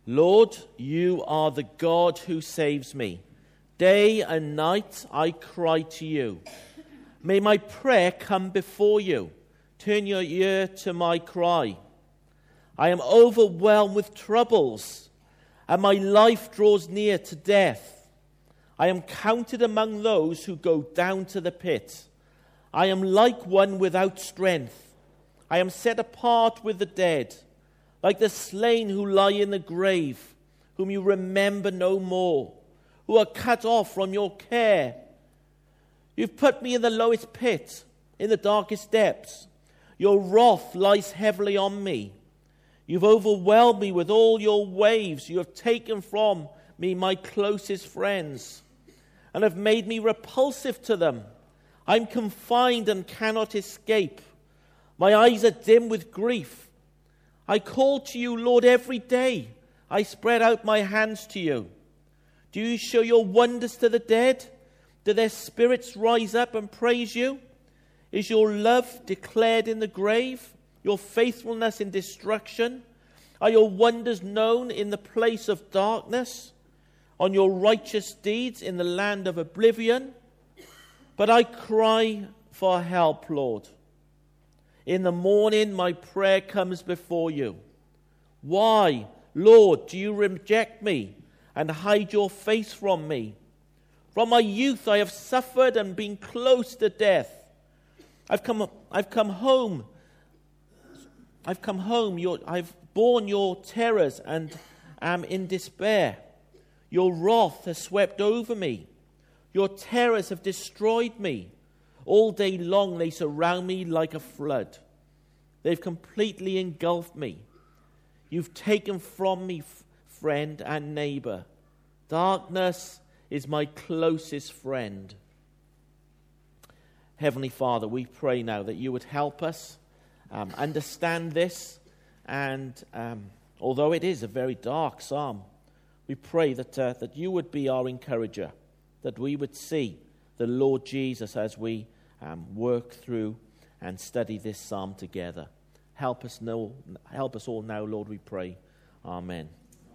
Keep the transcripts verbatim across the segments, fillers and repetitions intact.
Lord, you are the God who saves me. Day and night I cry to you. May my prayer come before you. Turn your ear to my cry. I am overwhelmed with troubles, and my life draws near to death. I am counted among those who go down to the pit. I am like one without strength. I am set apart with the dead, like the slain who lie in the grave, whom you remember no more, who are cut off from your care. You've put me in the lowest pit, in the darkest depths. Your wrath lies heavily on me. You've overwhelmed me with all your waves. You have taken from me my closest friends and have made me repulsive to them. I'm confined and cannot escape. My eyes are dim with grief. I call to you, Lord, every day. I spread out my hands to you. Do you show your wonders to the dead? Do their spirits rise up and praise you? Is your love declared in the grave? Your faithfulness in destruction? Are your wonders known in the place of darkness? On your righteous deeds in the land of oblivion? But I cry for help, Lord. In the morning my prayer comes before you. Why, Lord, do you reject me and hide your face from me? From my youth I have suffered and been close to death. I've come, I've come home. I've come home. Your, I've borne your terrors and am in despair. Your wrath has swept over me. Your terrors have destroyed me. All day long they surround me like a flood. They've completely engulfed me. You've taken from me f- friend and neighbor. Darkness is my closest friend. Heavenly Father, we pray now that you would help us um, understand this. And um, although it is a very dark psalm, we pray that, uh, that you would be our encourager, that we would see the Lord Jesus as we um, work through and study this psalm together. Help us, know, help us all now, Lord, we pray. Amen. Amen.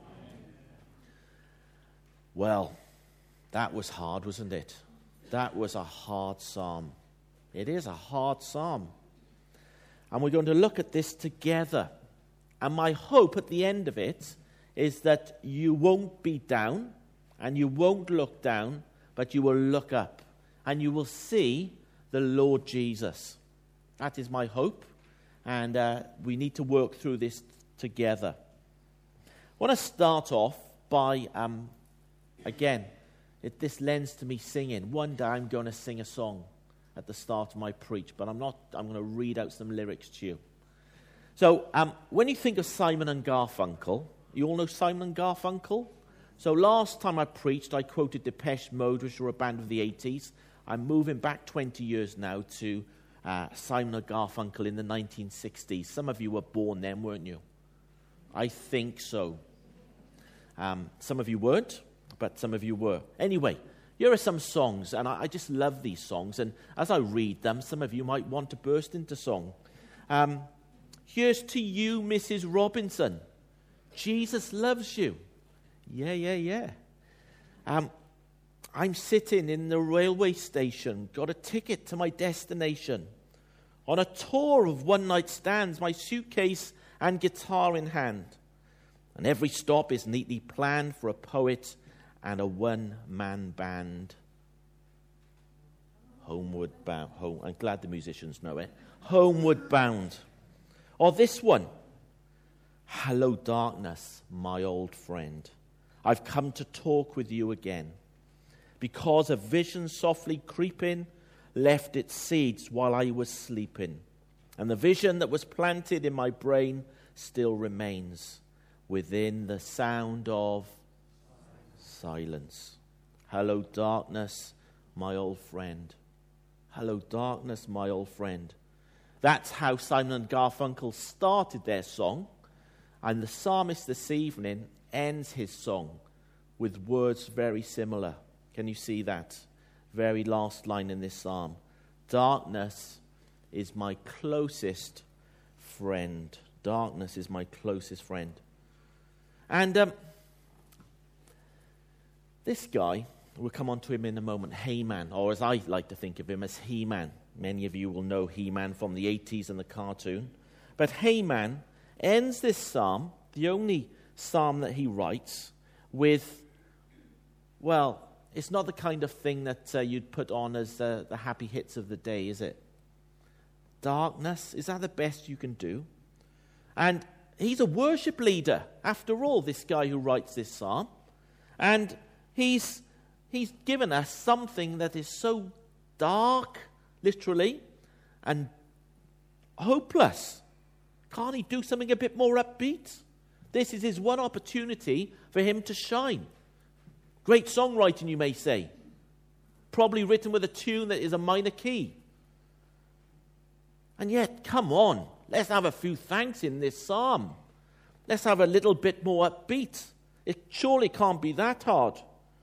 Well, that was hard, wasn't it? That was a hard psalm. It is a hard psalm. And we're going to look at this together. And my hope at the end of it is that you won't be down and you won't look down, but you will look up and you will see the Lord Jesus. That is my hope. And uh, we need to work through this together. I want to start off by, um, again, it, this lends to me singing. One day I'm going to sing a song at the start of my preach, but I'm not. I'm going to read out some lyrics to you. So um, when you think of Simon and Garfunkel, you all know Simon and Garfunkel? So last time I preached, I quoted Depeche Mode, which were a band of the eighties. I'm moving back twenty years now to uh, Simon and Garfunkel in the nineteen sixties. Some of you were born then, weren't you? I think so. Um, some of you weren't, but some of you were. Anyway, here are some songs, and I, I just love these songs. And as I read them, some of you might want to burst into song. Um, here's to you, Missus Robinson. Jesus loves you. Yeah, yeah, yeah. Um, I'm sitting in the railway station, got a ticket to my destination. On a tour of one-night stands, my suitcase and guitar in hand. And every stop is neatly planned for a poet and a one-man band. Homeward bound. Home, I'm glad the musicians know it. Homeward bound. Or this one. Hello, darkness, my old friend. I've come to talk with you again. Because a vision softly creeping left its seeds while I was sleeping. And the vision that was planted in my brain still remains within the sound of silence. Hello, darkness, my old friend. Hello, darkness, my old friend. That's how Simon and Garfunkel started their song. And the psalmist this evening ends his song with words very similar. Can you see that? Very last line in this psalm. Darkness is my closest friend. Darkness is my closest friend. And um, this guy, we'll come on to him in a moment, He-Man, or as I like to think of him as He-Man. Many of you will know He-Man from the eighties and the cartoon. But He-Man ends this psalm, the only psalm that he writes, with, well, it's not the kind of thing that uh, you'd put on as uh, the happy hits of the day, is it? Darkness, is that the best you can do? And he's a worship leader, after all, this guy who writes this psalm. And he's he's given us something that is so dark, literally, and hopeless. Can't he do something a bit more upbeat? This is his one opportunity for him to shine. Great songwriting, you may say. Probably written with a tune that is a minor key. And yet, come on, let's have a few thanks in this psalm. Let's have a little bit more upbeat. It surely can't be that hard.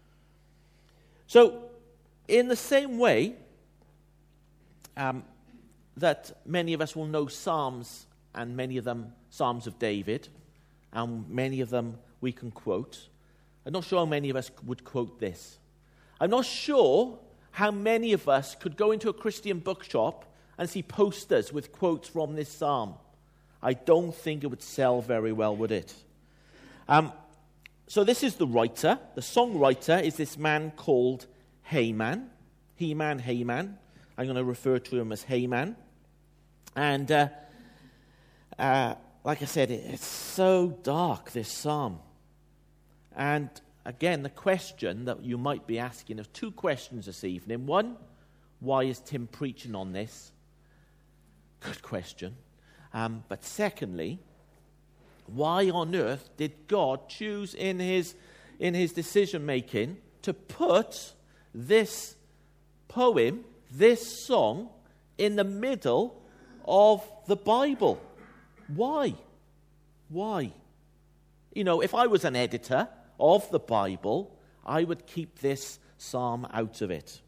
So, in the same way um, that many of us will know psalms, and many of them Psalms of David, and many of them we can quote, I'm not sure how many of us would quote this. I'm not sure how many of us could go into a Christian bookshop and see posters with quotes from this psalm. I don't think it would sell very well, would it? Um, so this is the writer. The songwriter is this man called He-Man. He-Man, He-Man. I'm going to refer to him as He-Man. And uh, uh, like I said, it, it's so dark, this psalm. And again, the question that you might be asking, there's two questions this evening. One, why is Tim preaching on this? Good question. Um, but secondly, why on earth did God choose in his in his decision-making to put this poem, this song, in the middle of the Bible? Why? Why? You know, if I was an editor of the Bible, I would keep this psalm out of it.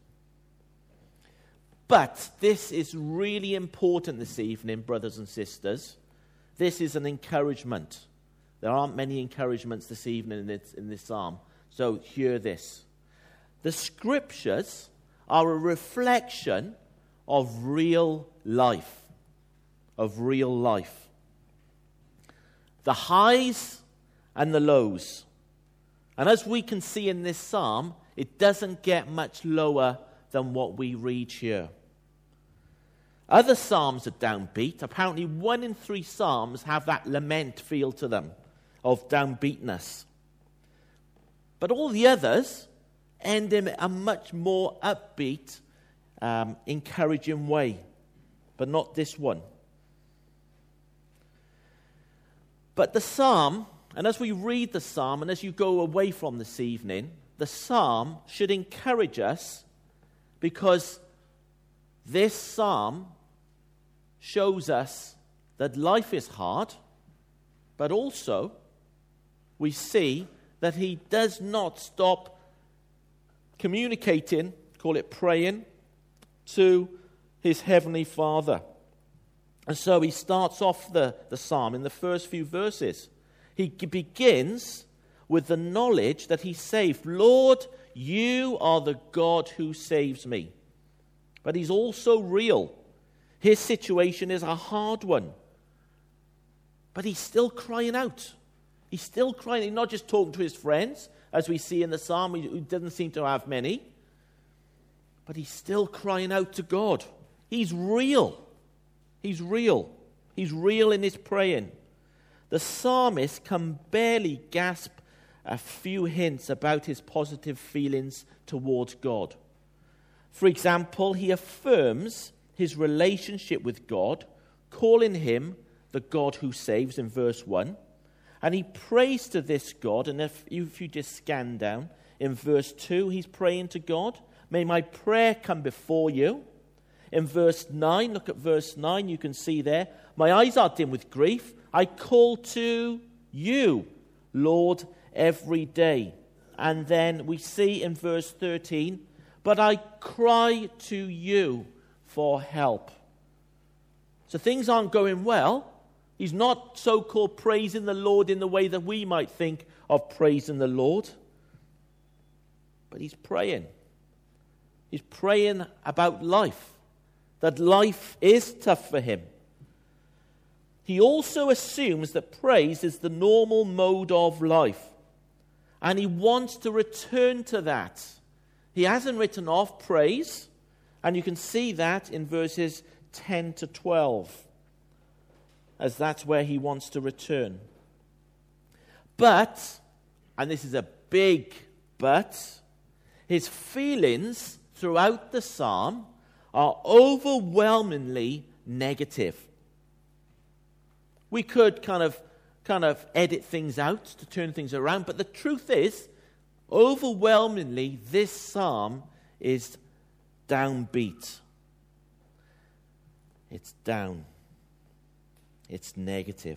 But this is really important this evening, brothers and sisters. This is an encouragement. There aren't many encouragements this evening in this, in this psalm. So hear this. The scriptures are a reflection of real life. Of real life. The highs and the lows. And as we can see in this psalm, it doesn't get much lower than what we read here. Other psalms are downbeat. Apparently one in three psalms have that lament feel to them of downbeatness. But all the others end in a much more upbeat, um, encouraging way. But not this one. But the psalm, and as we read the psalm, and as you go away from this evening, the psalm should encourage us, because this psalm shows us that life is hard, but also we see that he does not stop communicating, call it praying, to his heavenly Father. And so he starts off the, the psalm in the first few verses. He begins with the knowledge that he's saved. Lord, you are the God who saves me. But he's also real. His situation is a hard one. But he's still crying out. He's still crying. He's not just talking to his friends, as we see in the psalm. He doesn't seem to have many. But he's still crying out to God. He's real. He's real. He's real in his praying. The psalmist can barely gasp a few hints about his positive feelings towards God. For example, he affirms his relationship with God, calling him the God who saves in verse one. And he prays to this God, and if you, if you just scan down, in verse two, he's praying to God, may my prayer come before you. In verse nine, look at verse nine, you can see there, my eyes are dim with grief. I call to you, Lord, every day. And then we see in verse thirteen, but I cry to you for help. So things aren't going well, He's not so-called praising the Lord in the way that we might think of praising the Lord. But he's praying. He's praying about life, that life is tough for him. He also assumes that praise is the normal mode of life, and he wants to return to that. He hasn't written off praise, and you can see that in verses ten to twelve, as that's where he wants to return. But, and this is a big but, his feelings throughout the psalm are overwhelmingly negative. We could kind of kind of edit things out to turn things around, but the truth is, overwhelmingly, this psalm is downbeat. It's down. It's negative.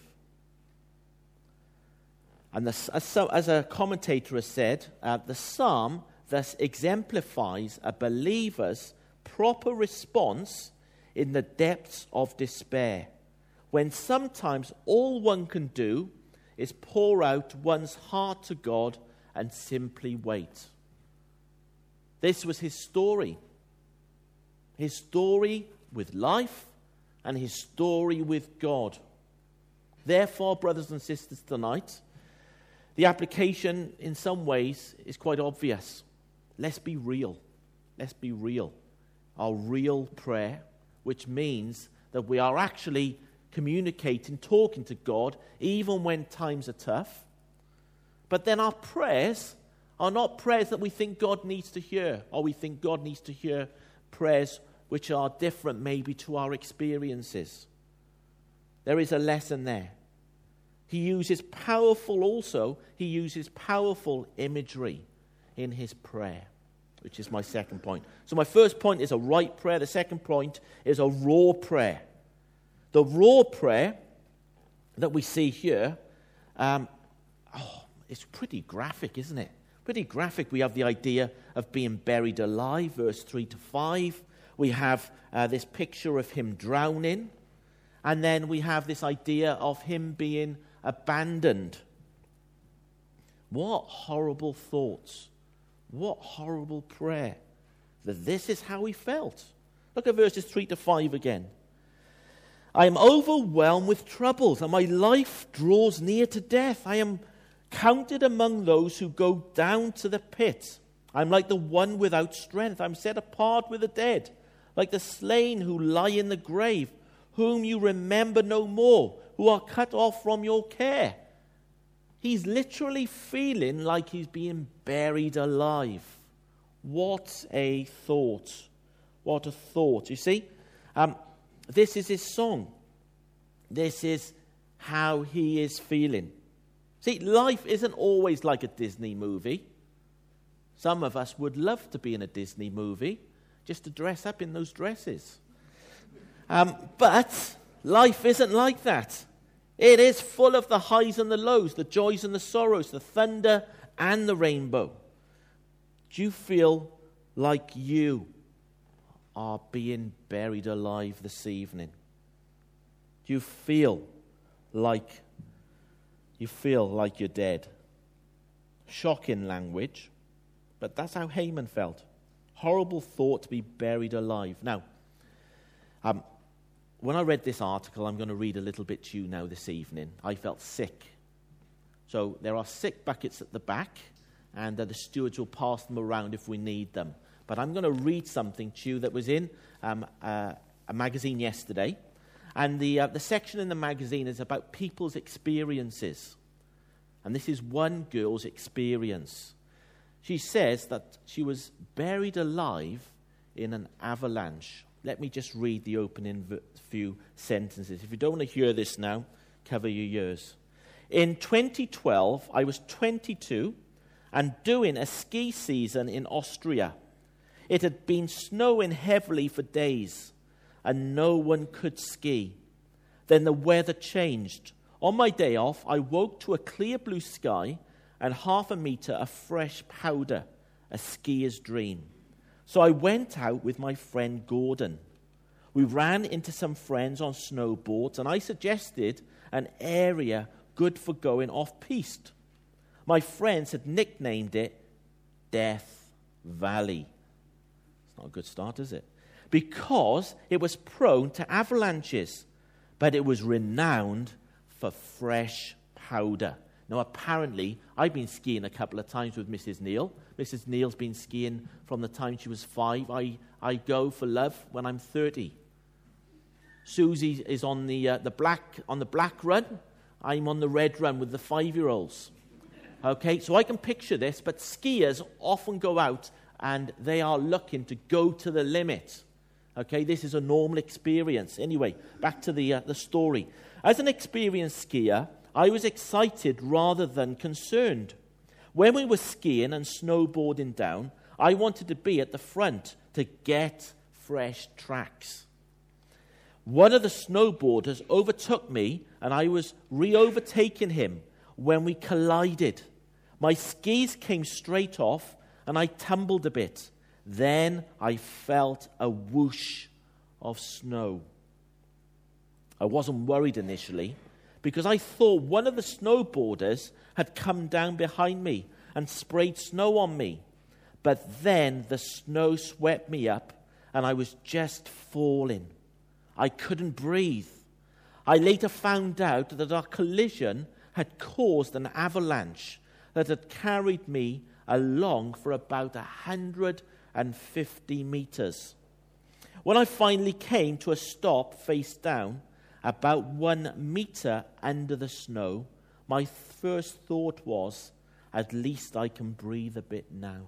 And the, as, as a commentator has said, uh, the psalm thus exemplifies a believer's proper response in the depths of despair, when sometimes all one can do is pour out one's heart to God and simply wait. This was his story. His story with life and his story with God. Therefore, brothers and sisters, tonight, the application in some ways is quite obvious. Let's be real. Let's be real. Our real prayer, which means that we are actually communicating, talking to God, even when times are tough. But then our prayers are not prayers that we think God needs to hear, or we think God needs to hear prayers which are different maybe to our experiences. There is a lesson there. He uses powerful also, he uses powerful imagery in his prayer, which is my second point. So my first point is a right prayer. The second point is a raw prayer. The raw prayer that we see here, um, oh, it's pretty graphic, isn't it? Pretty graphic. We have the idea of being buried alive, verse three to five. We have uh, this picture of him drowning. And then we have this idea of him being abandoned. What horrible thoughts. What horrible prayer. That this is how he felt. Look at verses three to five again. I am overwhelmed with troubles, and my life draws near to death. I am counted among those who go down to the pit. I am like the one without strength. I am set apart with the dead, like the slain who lie in the grave, whom you remember no more, who are cut off from your care. He's literally feeling like he's being buried alive. What a thought. What a thought. You see, um, this is his song. This is how he is feeling. See, life isn't always like a Disney movie. Some of us would love to be in a Disney movie, just to dress up in those dresses. Um, but life isn't like that. It is full of the highs and the lows, the joys and the sorrows, the thunder and the rainbow. Do you feel like you are being buried alive this evening? Do you feel like you feel like you're dead? Shocking language, but that's how Haman felt. Horrible thought to be buried alive. Now, um, when I read this article, I'm going to read a little bit to you now this evening. I felt sick. So there are sick buckets at the back, and uh, the stewards will pass them around if we need them. But I'm going to read something to you that was in um, uh, a magazine yesterday. And the, uh, the section in the magazine is about people's experiences. And this is one girl's experience. She says that she was buried alive in an avalanche. Let me just read the opening v- few sentences. If you don't want to hear this now, cover your ears. In twenty twelve, I was twenty-two and doing a ski season in Austria. It had been snowing heavily for days, and no one could ski. Then the weather changed. On my day off, I woke to a clear blue sky and half a meter of fresh powder, a skier's dream. So I went out with my friend Gordon. We ran into some friends on snowboards, and I suggested an area good for going off-piste. My friends had nicknamed it Death Valley. It's not a good start, is it? Because it was prone to avalanches, but it was renowned for fresh powder. Now, apparently, I've been skiing a couple of times with Missus Neal. Missus Neal's been skiing from the time she was five. I, I go for love when I'm thirty. Susie is on the uh, the black on the black run. I'm on the red run with the five-year-olds. Okay, so I can picture this, but skiers often go out and they are looking to go to the limit. Okay, this is a normal experience. Anyway, back to the uh, the story. As an experienced skier, I was excited rather than concerned. When we were skiing and snowboarding down, I wanted to be at the front to get fresh tracks. One of the snowboarders overtook me, and I was re-overtaking him when we collided. My skis came straight off, and I tumbled a bit. Then I felt a whoosh of snow. I wasn't worried initially, because I thought one of the snowboarders had come down behind me and sprayed snow on me. But then the snow swept me up, and I was just falling. I couldn't breathe. I later found out that our collision had caused an avalanche that had carried me along for about one hundred fifty meters. When I finally came to a stop face down, about one meter under the snow, my first thought was, at least I can breathe a bit now.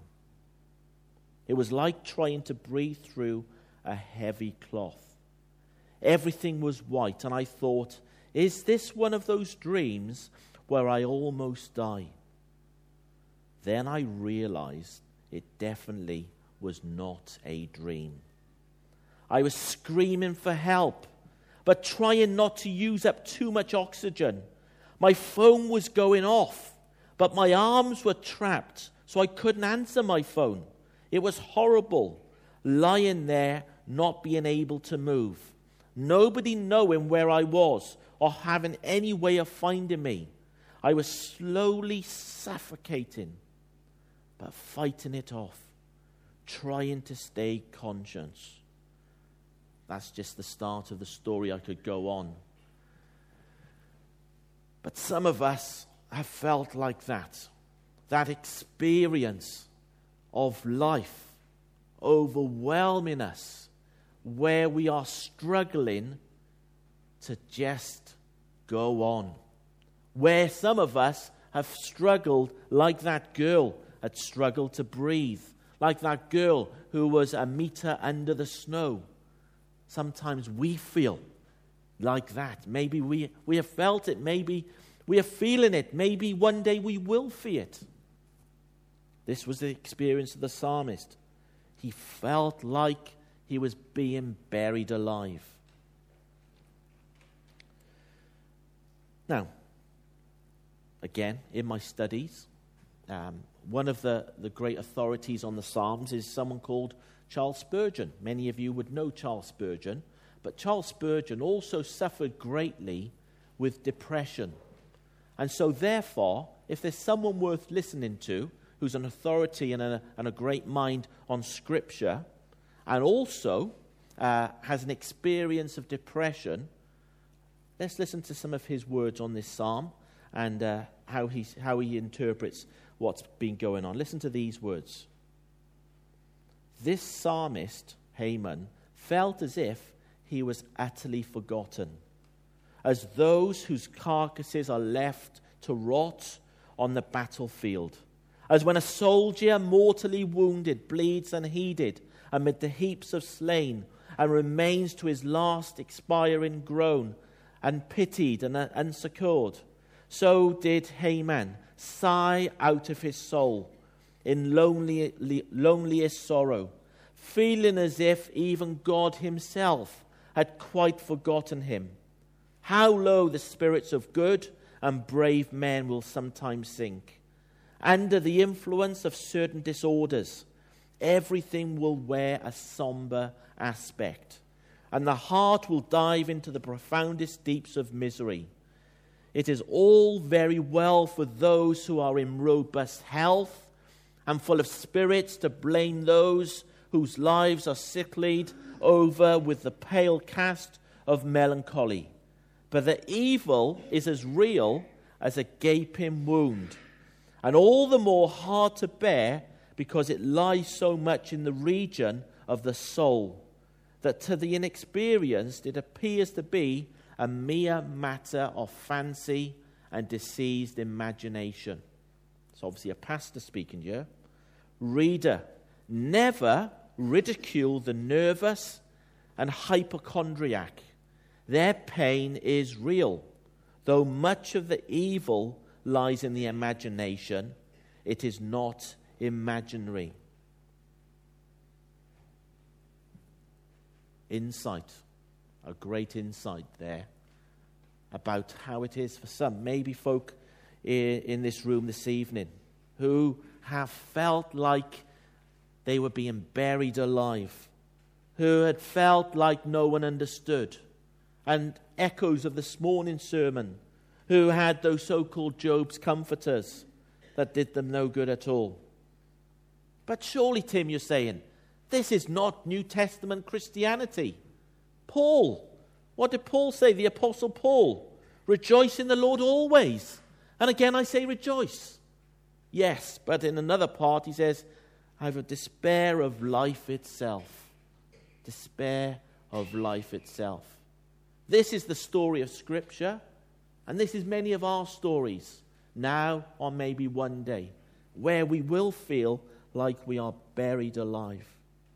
It was like trying to breathe through a heavy cloth. Everything was white, and I thought, is this one of those dreams where I almost die? Then I realized it definitely was not a dream. I was screaming for help, but trying not to use up too much oxygen. My phone was going off, but my arms were trapped, so I couldn't answer my phone. It was horrible, lying there, not being able to move. Nobody knowing where I was or having any way of finding me. I was slowly suffocating, but fighting it off, trying to stay conscious. That's just the start of the story. I could go on. But some of us have felt like that. That experience of life overwhelming us, where we are struggling to just go on. Where some of us have struggled like that girl had struggled to breathe, like that girl who was a meter under the snow. Sometimes we feel like that. Maybe we, we have felt it. Maybe we are feeling it. Maybe one day we will feel it. This was the experience of the psalmist. He felt like he was being buried alive. Now, again, in my studies, um, one of the, the great authorities on the Psalms is someone called Charles Spurgeon. Many of you would know Charles Spurgeon, but Charles Spurgeon also suffered greatly with depression. And so therefore, if there's someone worth listening to, who's an authority and a, and a great mind on Scripture, and also uh, has an experience of depression, let's listen to some of his words on this psalm and uh, how, he's, how he interprets what's been going on. Listen to these words. This psalmist, Heman, felt as if he was utterly forgotten, as those whose carcasses are left to rot on the battlefield, as when a soldier mortally wounded bleeds unheeded amid the heaps of slain and remains to his last expiring groan, unpitied and unsuccored. So did Heman sigh out of his soul in lonely, loneliest sorrow, feeling as if even God himself had quite forgotten him. How low the spirits of good and brave men will sometimes sink. Under the influence of certain disorders, everything will wear a somber aspect, and the heart will dive into the profoundest deeps of misery. It is all very well for those who are in robust health and full of spirits to blame those whose lives are sicklied over with the pale cast of melancholy. But the evil is as real as a gaping wound, and all the more hard to bear because it lies so much in the region of the soul that to the inexperienced it appears to be a mere matter of fancy and diseased imagination. It's obviously a pastor speaking here. Reader, never ridicule the nervous and hypochondriac. Their pain is real. Though much of the evil lies in the imagination, it is not imaginary. Insight, a great insight there about how it is for some, maybe folk in this room this evening, who have felt like they were being buried alive, who had felt like no one understood, and echoes of this morning's sermon, who had those so-called Job's comforters that did them no good at all. But surely, Tim, you're saying, this is not New Testament Christianity. Paul, what did Paul say, the Apostle Paul? Rejoice in the Lord always. And again I say rejoice. Yes, but in another part he says, I have a despair of life itself. Despair of life itself. This is the story of Scripture, and this is many of our stories, now or maybe one day, where we will feel like we are buried alive.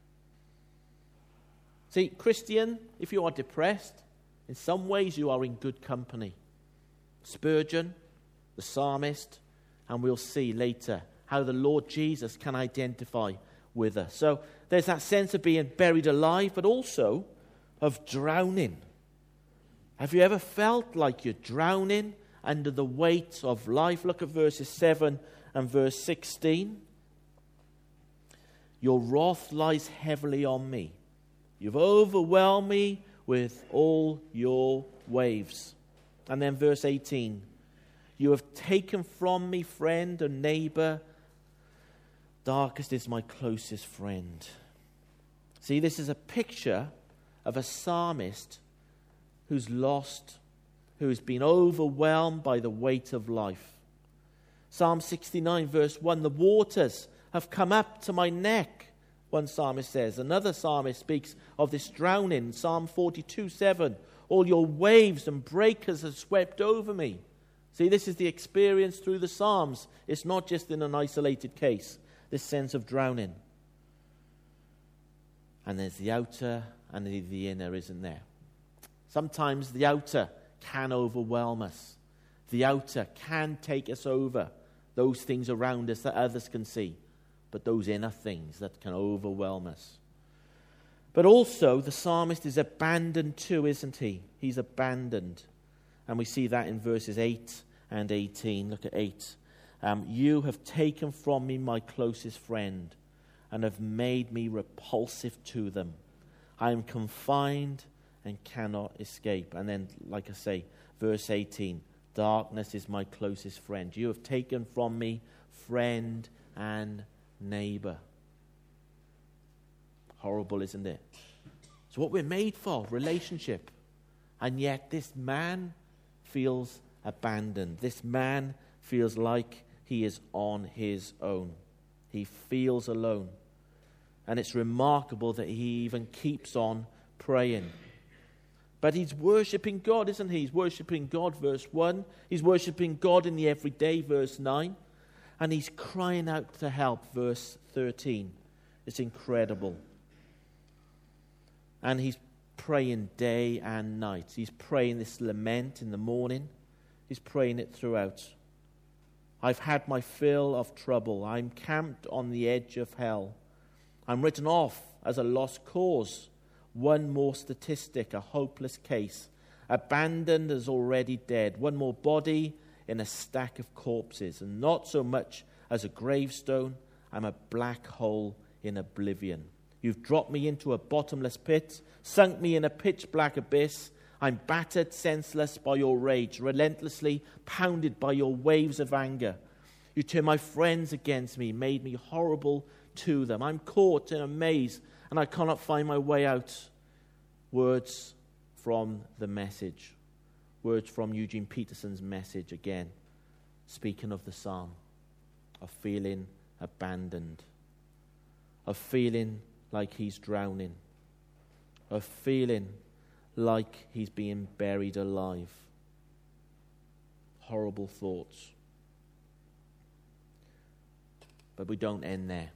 See, Christian, if you are depressed, in some ways you are in good company. Spurgeon, the psalmist, and we'll see later how the Lord Jesus can identify with us. So there's that sense of being buried alive, but also of drowning. Have you ever felt like you're drowning under the weight of life? Look at verses seven and verse sixteen. Your wrath lies heavily on me. You've overwhelmed me with all your waves. And then verse eighteen. You have taken from me friend and neighbor. Darkest is my closest friend. See, this is a picture of a psalmist who's lost, who's been overwhelmed by the weight of life. Psalm sixty-nine verse one, the waters have come up to my neck, one psalmist says. Another psalmist speaks of this drowning. Psalm forty-two seven, all your waves and breakers have swept over me. See, this is the experience through the Psalms. It's not just in an isolated case, this sense of drowning. And there's the outer and the, the inner, isn't there? Sometimes the outer can overwhelm us. The outer can take us over. Those things around us that others can see. But those inner things that can overwhelm us. But also, the psalmist is abandoned too, isn't he? He's abandoned. And we see that in verses eight and eighteen. Look at eight. Um, you have taken from me my closest friend and have made me repulsive to them. I am confined and cannot escape. And then, like I say, verse eighteen, darkness is my closest friend. You have taken from me friend and neighbor. Horrible, isn't it? It's what we're made for, relationship. And yet this man feels abandoned. This man feels like he is on his own. He feels alone. And it's remarkable that he even keeps on praying. But he's worshipping God, isn't he? He's worshipping God, verse one. He's worshipping God in the everyday, verse nine. And he's crying out to help, verse thirteen. It's incredible. And he's praying day and night. He's praying this lament in the morning. He's praying it throughout. I've had my fill of trouble. I'm camped on the edge of hell. I'm written off as a lost cause. One more statistic, a hopeless case. Abandoned as already dead. One more body in a stack of corpses. And not so much as a gravestone. I'm a black hole in oblivion. You've dropped me into a bottomless pit, sunk me in a pitch-black abyss. I'm battered senseless by your rage, relentlessly pounded by your waves of anger. You turned my friends against me, made me horrible to them. I'm caught in a maze, and I cannot find my way out. Words from the Message. Words from Eugene Peterson's Message again, speaking of the psalm, of feeling abandoned, of feeling like he's drowning, of feeling like he's being buried alive. Horrible thoughts. But we don't end there.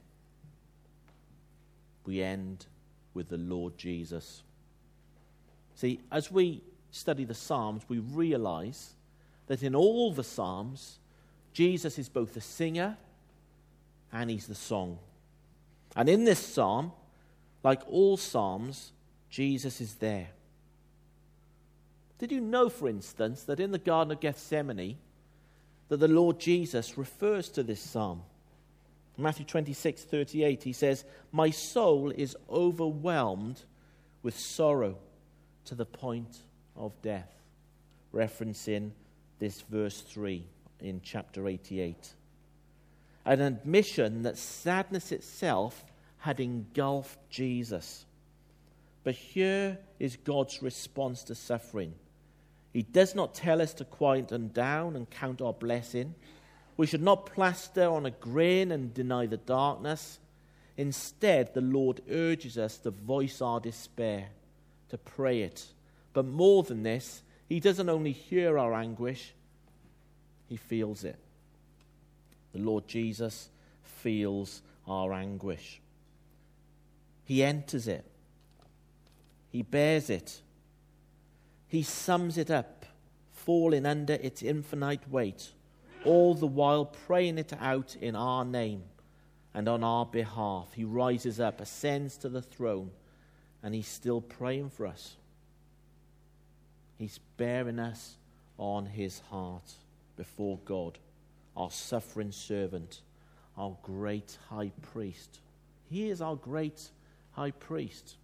We end with the Lord Jesus. See, as we study the Psalms, we realize that in all the Psalms, Jesus is both the singer and he's the song. And in this psalm, like all psalms, Jesus is there. Did you know, for instance, that in the Garden of Gethsemane, that the Lord Jesus refers to this psalm? In Matthew twenty-six thirty-eight, he says, "My soul is overwhelmed with sorrow to the point of death," referencing this verse three in chapter eighty-eight. An admission that sadness itself had engulfed Jesus. But here is God's response to suffering. He does not tell us to quiet them down and count our blessing. We should not plaster on a grin and deny the darkness. Instead, the Lord urges us to voice our despair, to pray it. But more than this, he doesn't only hear our anguish, he feels it. The Lord Jesus feels our anguish. He enters it. He bears it. He sums it up, falling under its infinite weight, all the while praying it out in our name and on our behalf. He rises up, ascends to the throne, and he's still praying for us. He's bearing us on his heart before God, our suffering servant, our great high priest. He is our great high priest.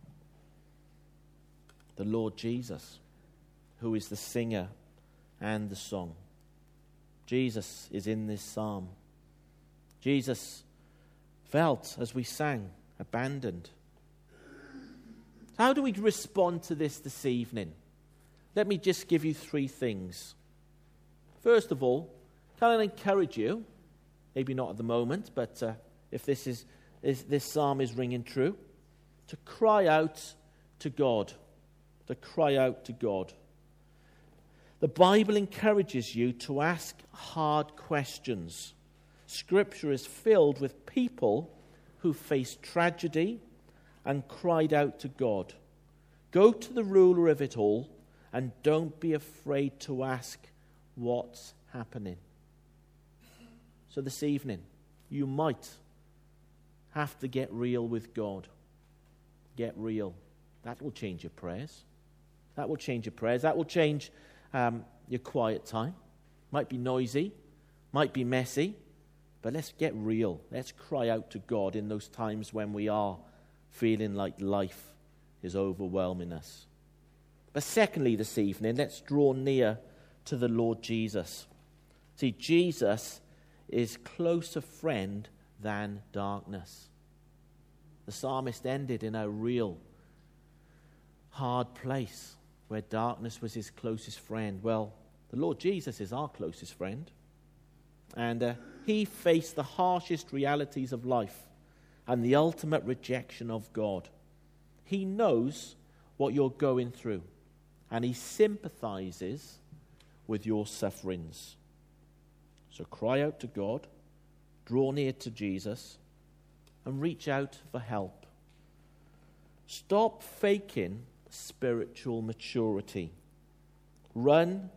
The Lord Jesus, who is the singer and the song. Jesus is in this psalm. Jesus felt, as we sang, abandoned. How do we respond to this this evening? Let me just give you three things. First of all, can I encourage you, maybe not at the moment, but uh, if this is, is this psalm is ringing true, to cry out to God. To cry out to God. The Bible encourages you to ask hard questions. Scripture is filled with people who faced tragedy and cried out to God. Go to the ruler of it all and don't be afraid to ask what's happening. So this evening, you might have to get real with God. Get real. That will change your prayers. That will change your prayers. That will change um, your quiet time. Might be noisy, might be messy, but let's get real. Let's cry out to God in those times when we are feeling like life is overwhelming us. But secondly, this evening, let's draw near to the Lord Jesus. See, Jesus is closer friend than darkness. The psalmist ended in a real hard place where darkness was his closest friend. Well, the Lord Jesus is our closest friend. And uh, he faced the harshest realities of life and the ultimate rejection of God. He knows what you're going through, and he sympathizes with your sufferings. So cry out to God, draw near to Jesus, and reach out for help. Stop faking spiritual maturity. Run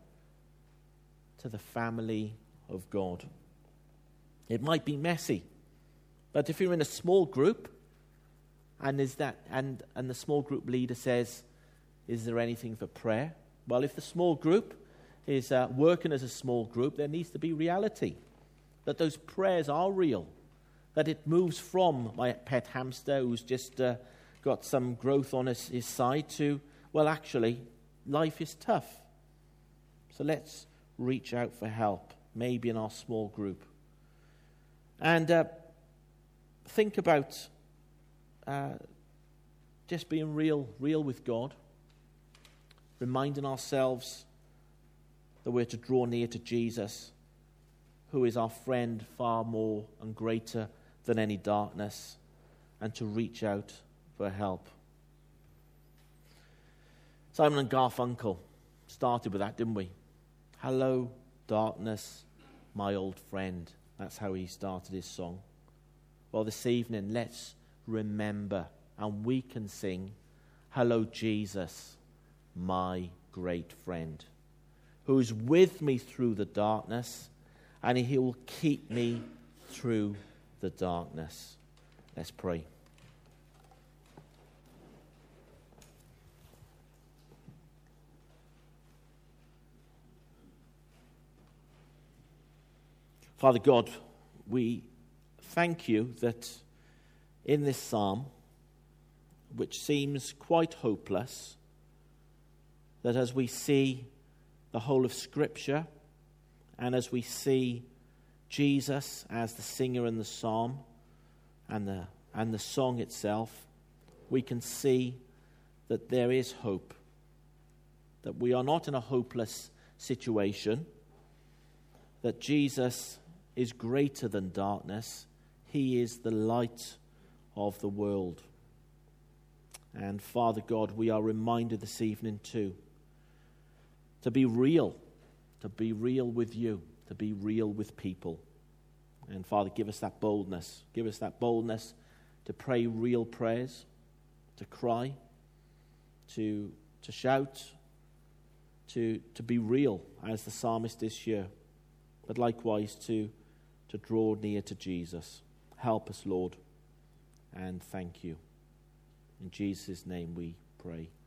to the family of God. It might be messy, but if you're in a small group and is that and, and the small group leader says, is there anything for prayer? Well, if the small group is uh, working as a small group, there needs to be reality, that those prayers are real, that it moves from my pet hamster who's just uh, got some growth on his, his side to, well, actually, life is tough. So let's reach out for help, maybe in our small group. And uh, think about uh, just being real, real with God, reminding ourselves that we're to draw near to Jesus, who is our friend far more and greater than any darkness, and to reach out for help. Simon and Garfunkel started with that, didn't we? Hello, darkness, my old friend. That's how he started his song. Well, this evening, let's remember, and we can sing, hello, Jesus, my great friend, who is with me through the darkness, and he will keep me through the darkness. Let's pray. Father God, we thank you that in this psalm, which seems quite hopeless, that as we see the whole of Scripture, and as we see Jesus as the singer in the psalm and the, and the song itself, we can see that there is hope, that we are not in a hopeless situation, that Jesus is greater than darkness. He is the light of the world. And Father God, we are reminded this evening too, to be real, to be real with you, to be real with people. And Father, give us that boldness. Give us that boldness to pray real prayers, to cry, to, to shout, to, to be real as the psalmist is here, but likewise to, to draw near to Jesus. Help us, Lord, and thank you. In Jesus' name we pray.